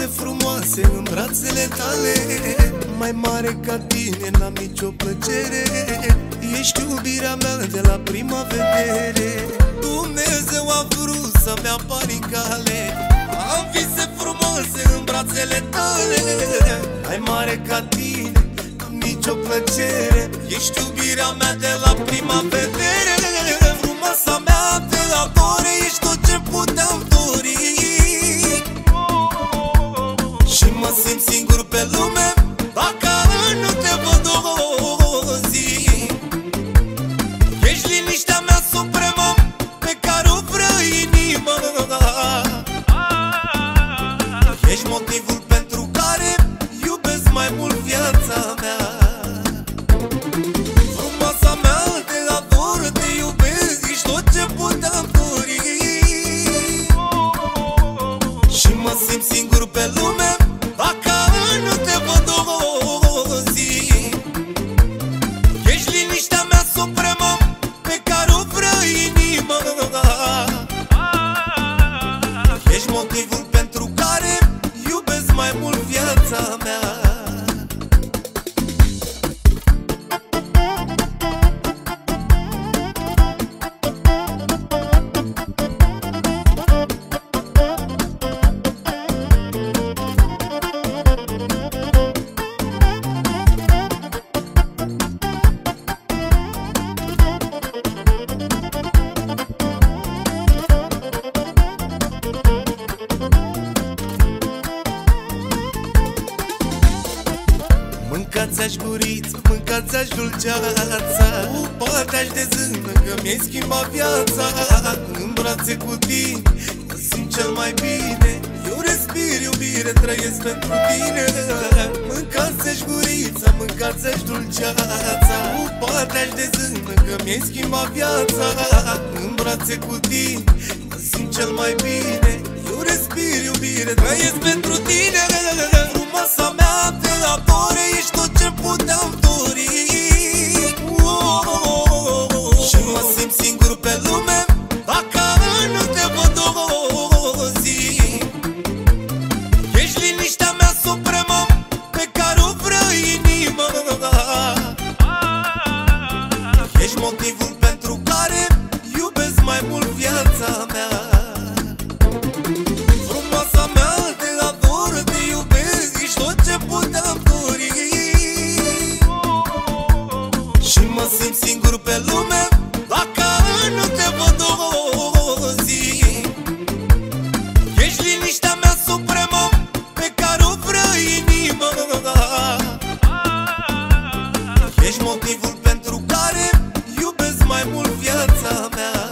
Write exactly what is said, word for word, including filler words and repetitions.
vise frumoase în brațele tale. Mai mare ca tine n-am nicio plăcere. Ești iubirea mea de la prima vedere. Dumnezeu a vrut să-mi apar în cale. Am vise frumoase în brațele tale. Mai mare ca tine n-am nicio plăcere. Ești iubirea mea de la prima vedere. Frumoasa mea, te ador, ești tot ce puteam dori. Și mă simt singur pe lume dacă nu te văd o zi. Ești liniștea mea supremă pe care o vrea inima. Ești motivul pentru care iubesc mai mult viața mea. Frumoasa mea, te ador, te iubesc, ești tot ce puteam dori. Și mă simt singur pe lume dacă nu te văd o zi. Ești liniștea mea supremă pe care o vrea inima. Ești motivul pentru care iubesc mai mult viața mea. Mâncați-aș guriță, mâncați-aș dulceața, cu partea-aș de zână că mi-ai schimbat viața. În brațe cu tine mă simt cel mai bine. Eu respir iubire, trăiesc pentru tine. Mâncați-aș gurița, mâncați-aș dulceața, cu partea-aș de zână că mi-ai schimbat viața. În brațe cu tine mă simt cel mai bine. Eu respir iubire, trăiesc pentru tine. Frumoasa mea, te ador, ești tot ce puteam dori. Și mă simt singur pe lume dacă nu te văd o zi. Ești liniștea mea supremă pe care o vrea inima. Ești motivul pentru care iubesc mai mult viața mea. Frumoasa mea, te ador, te iubesc, ești tot ce puteam dori. Și mă simt singur pe lume dacă nu te văd o zi. Ești liniștea mea supremă pe care o vrea inima. Ești motivul pentru care iubesc mai mult viața mea.